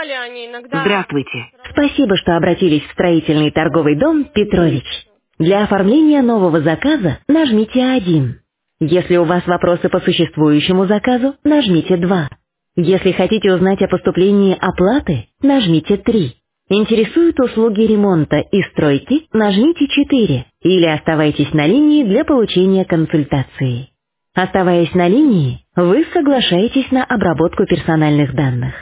Они иногда Здравствуйте. все равно Спасибо, что обратились в строительный торговый дом «Петрович». Для оформления нового заказа нажмите 1. Если у вас вопросы по существующему заказу, нажмите 2. Если хотите узнать о поступлении оплаты, нажмите 3. Интересуют услуги ремонта и стройки, нажмите 4. Или оставайтесь на линии для получения консультации. Оставаясь на линии, вы соглашаетесь на обработку персональных данных.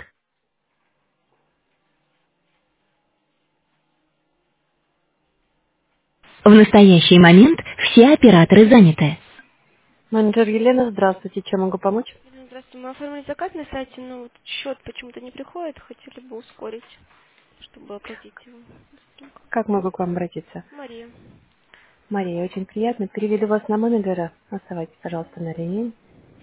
В настоящий момент все операторы заняты. Менеджер Елена, здравствуйте. Чем могу помочь? Здравствуйте, мы оформили заказ на сайте, но вот счет почему-то не приходит, хотели бы ускорить, чтобы оплатить его. Быстренько. Как могу к вам обратиться? Мария. Мария, очень приятно. Переведу вас на менеджера. Оставайтесь, пожалуйста, на линии.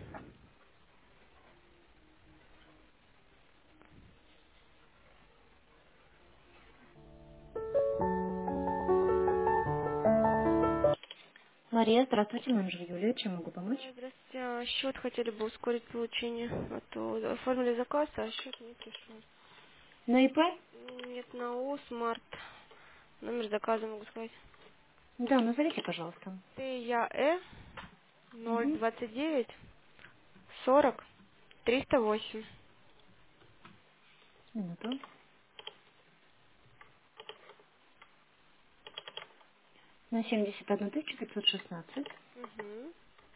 Мария, здравствуйте, менеджер Юлия. Чем могу помочь? Здравствуйте, счет хотели бы ускорить получение, а то оформили заказ, а счет не пришел. На ИП? Нет, на ООО «Смарт». Номер заказа могу сказать. Да, назовите, пожалуйста. ТЯЭ Угу. 029 40 308. Минуту. На 71 516. Угу.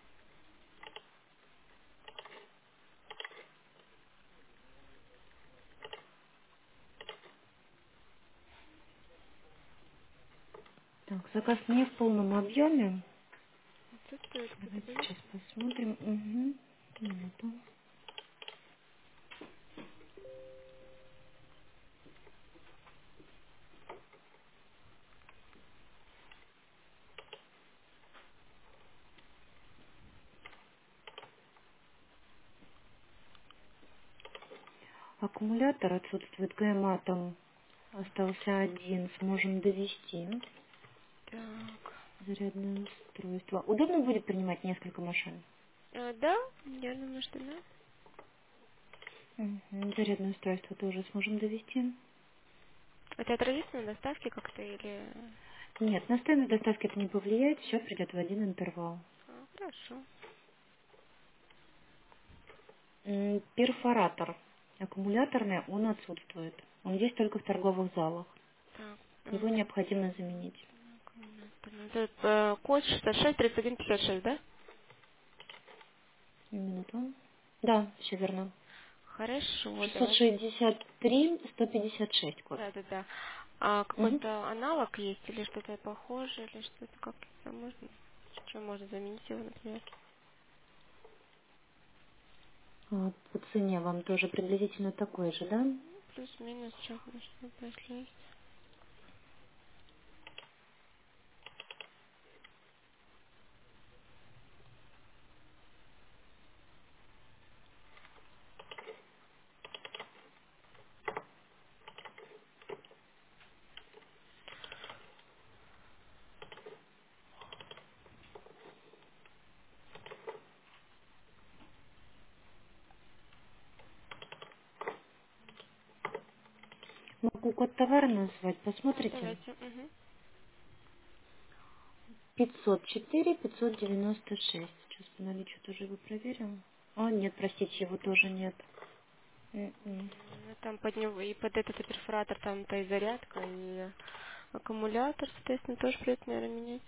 Так, заказ не в полном объеме. Отсутствует какой-то Давайте плюс. сейчас посмотрим. Угу. Минуту. Аккумулятор отсутствует. ГМА там остался один. Сможем довести. Так. Зарядное устройство. Удобно будет принимать несколько машин? Да, я думаю, что да. Мгм. Зарядное устройство тоже сможем довести? Это отразится на доставке как-то или... Нет, на стоимость доставки это не повлияет. Счет придет в один интервал. Хорошо. Перфоратор аккумуляторный, он отсутствует. Он есть только в торговых залах. Так. Его необходимо заменить. Это код 66 31 56, да? Минуту. Да, все верно. Хорошо, давайте. 663 156 код. Да. А Мгм. какой-то аналог есть или что-то похожее, или что-то как-то можно? Чем можно заменить его, например? По цене вам тоже приблизительно такой же, да? Плюс-минус, что что-то если есть. Могу код товара назвать, Да, посмотрите. давайте. Угу. 504 596. Сейчас по наличию тоже его проверим. А, нет, простите, его тоже нет. М-м. Ну, там под него и под этот и перфоратор, там-то и зарядка, и аккумулятор, соответственно, тоже придется, наверное, менять.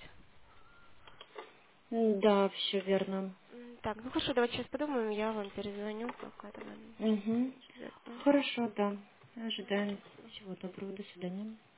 Да, все верно. Так, ну хорошо, давайте сейчас подумаем, я вам перезвоню, как это вам Угу. ждет. Хорошо, да. Ожидаем. Всего доброго. До свидания.